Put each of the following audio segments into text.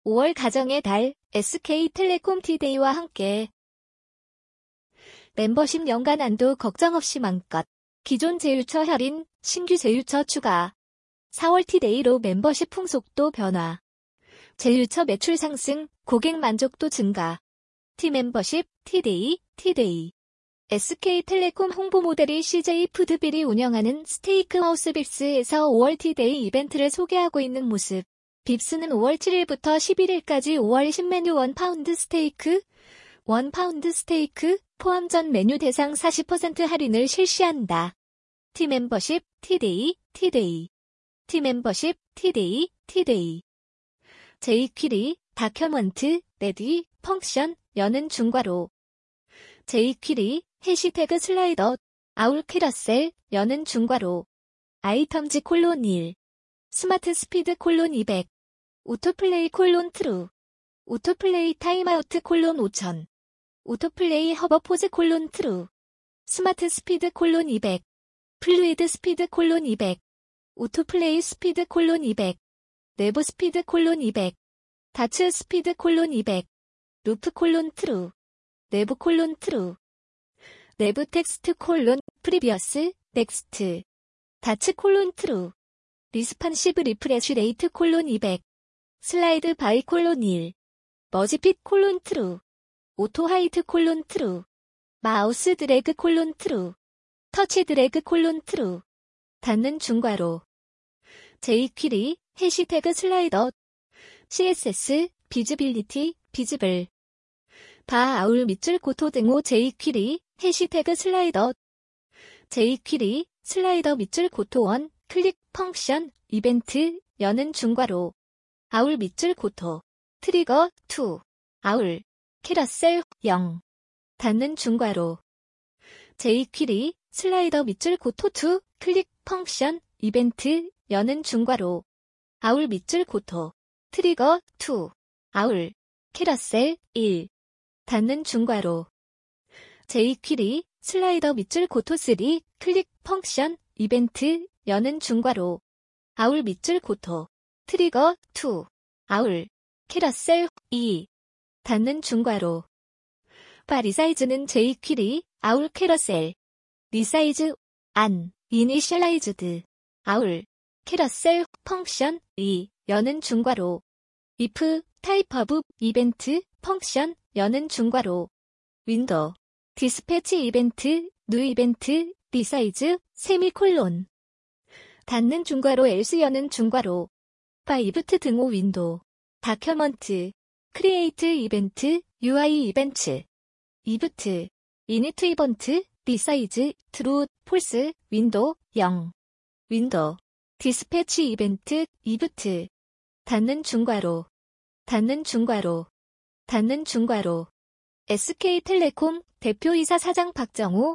5월 가정의 달 SK텔레콤 T데이와 함께 멤버십 연간 안도 걱정 없이 맘껏 기존 제휴처 할인, 신규 제휴처 추가 4월 T데이로 멤버십 풍속도 변화 제휴처 매출 상승, 고객 만족도 증가 T멤버십, T데이 SK텔레콤 홍보 모델이 CJ푸드빌이 운영하는 스테이크하우스 빕스에서 5월 T데이 이벤트를 소개하고 있는 모습 빕스는 5월 7일부터 11일까지 5월 신메뉴 1파운드 스테이크 포함 전 메뉴 대상 40% 할인을 실시한다. T멤버십, T데이 T멤버십, T데이 제이퀴리, 다큐먼트, 레디, 펑션, 여는 중괄호 제이퀴리, 해시태그 슬라이더, 아울 캐러셀, 여는 중괄호 아이템즈 (1) 스마트 스피드 (200) 오토플레이 (트루) 오토플레이 타임아우트 (5000) 오토플레이 허버포즈 (트루) 스마트 스피드 (200) 플루이드 스피드 (200) 오토플레이 스피드 (200) 내부 스피드 (200) 다츠 스피드 (200) 루프 (트루) 내부 (트루) 내부 텍스트 프리비어스 넥스트 다츠 (트루) 리스판시브 리프레쉬 레이트 (200) 슬라이드 바이 (1) 머지핏 (트루) 오토 하이트 (트루) 마우스 드래그 (트루) 터치 드래그 (트루) 닫는 중괄호 제이퀴리 해시태그 슬라이더 CSS 비즈빌리티 비즈블 바 아울 밑줄 고토 등호 제이퀴리 해시태그 슬라이더 제이퀴리 슬라이더 밑줄 고토 1 클릭 펑션 이벤트 여는 중괄호 아울 밑줄 고토 트리거 2 아울 캐러셀 0 닫는 중괄호 제이퀴리 슬라이더 밑줄 고토 2 클릭 펑션 이벤트 여는 중괄호 아울 밑줄 고토 트리거 2 아울 캐러셀 1 닫는 중괄호 제이퀴리 슬라이더 밑줄 고토 3 클릭 펑션 이벤트 여는 중괄호 아울 밑줄 고토 트리거 2 아울 캐러셀 2 닫는 중괄호 바 리사이즈는 제이퀴리 아울 캐러셀 리사이즈 안 이니셜라이즈드 아울 캐러셀 펑션 2 여는 중괄호 if 타입 오브 이벤트 펑션 여는 중괄호 윈도우 디스패치 이벤트 뉴 이벤트 리사이즈 세미콜론 닫는 중괄호 else 여는 중괄호 파이브트 등호 윈도우 다큐먼트 크리에이트 이벤트 UI 이벤트 이브트 이니트 이벤트 리사이즈 트루 폴스 윈도우 0 윈도우 디스패치 이벤트 이브트 닫는 중괄호 SK텔레콤 대표이사 사장 박정우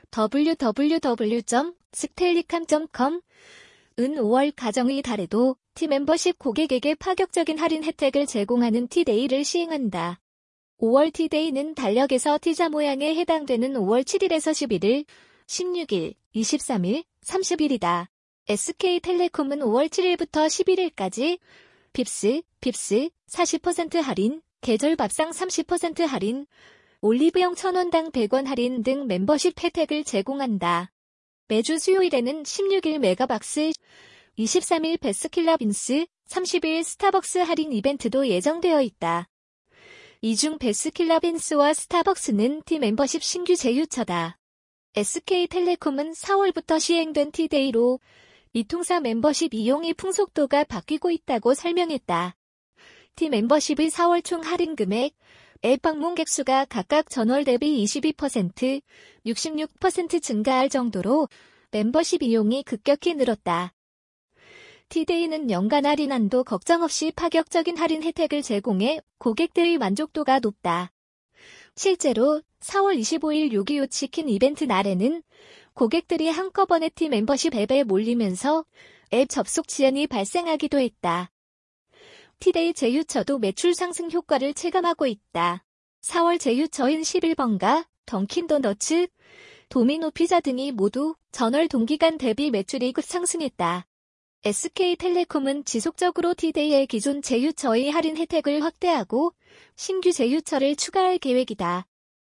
www.stellicam.com 은 5월 가정의 달에도 T멤버십 고객에게 파격적인 할인 혜택을 제공하는 T데이를 시행한다. 5월 T데이는 달력에서 T자 모양에 해당되는 5월 7일에서 11일, 16일, 23일, 30일이다. SK텔레콤은 5월 7일부터 11일까지 빕스 40% 할인, 계절 밥상 30% 할인, 올리브영 1,000원당 100원 할인 등 멤버십 혜택을 제공한다. 매주 수요일에는 16일 메가박스, 23일 베스킨라빈스, 30일 스타벅스 할인 이벤트도 예정되어 있다. 이 중 베스킨라빈스와 스타벅스는 T멤버십 신규 제휴처다. SK텔레콤은 4월부터 시행된 T데이로 이 통사 멤버십 이용의 풍속도가 바뀌고 있다고 설명했다. T멤버십의 4월 총 할인 금액, 앱 방문 객수가 각각 전월 대비 22%, 66% 증가할 정도로 멤버십 이용이 급격히 늘었다. T데이는 연간 할인 한도 걱정 없이 파격적인 할인 혜택을 제공해 고객들의 만족도가 높다. 실제로 4월 25일 6.25 치킨 이벤트 날에는 고객들이 한꺼번에 T멤버십 앱에 몰리면서 앱 접속 지연이 발생하기도 했다. T데이 제휴처도 매출 상승 효과를 체감하고 있다. 4월 제휴처인 11번가, 던킨도너츠, 도미노 피자 등이 모두 전월 동기간 대비 매출이 급 상승했다. SK텔레콤은 지속적으로 T데이의 기존 제휴처의 할인 혜택을 확대하고 신규 제휴처를 추가할 계획이다.